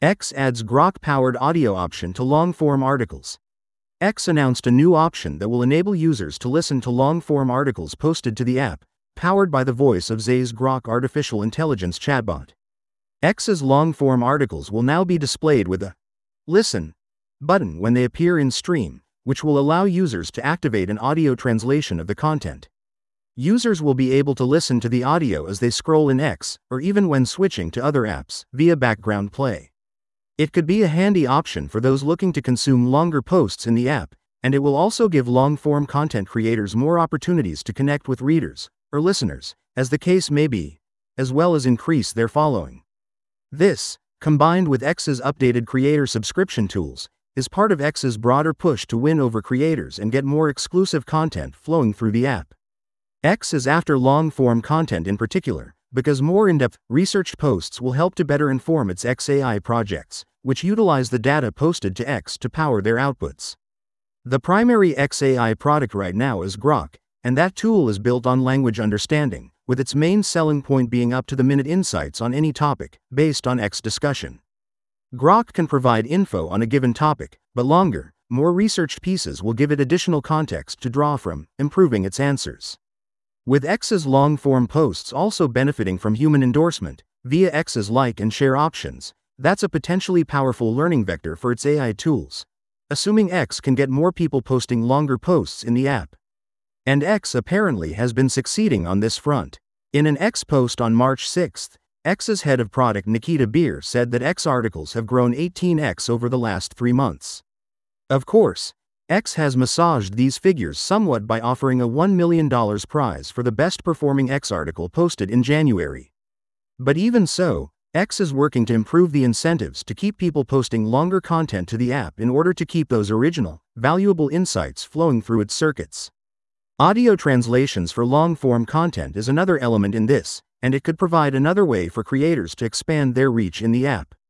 X adds Grok-powered audio option to long-form articles. X announced a new option that will enable users to listen to long-form articles posted to the app, powered by the voice of Xai's Grok artificial intelligence chatbot. X's long-form articles will now be displayed with a Listen button when they appear in Stream, which will allow users to activate an audio translation of the content. Users will be able to listen to the audio as they scroll in X, or even when switching to other apps, via background play. It could be a handy option for those looking to consume longer posts in the app, and it will also give long-form content creators more opportunities to connect with readers, or listeners, as the case may be, as well as increase their following. This, combined with X's updated creator subscription tools, is part of X's broader push to win over creators and get more exclusive content flowing through the app. X is after long-form content in particular, because more in-depth, researched posts will help to better inform its XAI projects, which utilize the data posted to X to power their outputs. The primary XAI product right now is Grok, and that tool is built on language understanding, with its main selling point being up-to-the-minute insights on any topic, based on X discussion. Grok can provide info on a given topic, but longer, more researched pieces will give it additional context to draw from, improving its answers. With X's long-form posts also benefiting from human endorsement, via X's like and share options, that's a potentially powerful learning vector for its AI tools, assuming X can get more people posting longer posts in the app. And X apparently has been succeeding on this front. In an X post on March 6, X's head of product Nikita Beer said that X articles have grown 18x over the last 3 months. Of course, X has massaged these figures somewhat by offering a $1 million prize for the best performing X article posted in January. But even so, X is working to improve the incentives to keep people posting longer content to the app in order to keep those original, valuable insights flowing through its circuits. Audio translations for long-form content is another element in this, and it could provide another way for creators to expand their reach in the app.